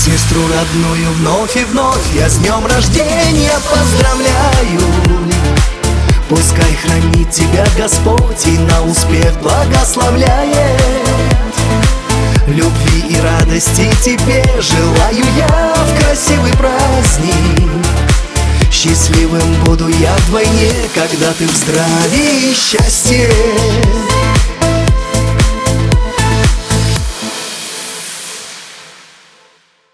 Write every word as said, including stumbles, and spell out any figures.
Сестру родную вновь и вновь я с днем рождения поздравляю. Пускай хранит тебя Господь и на успех благословляет. Любви и радости тебе желаю я в красивый праздник. Счастливым буду я вдвойне, когда ты в здравии и счастье.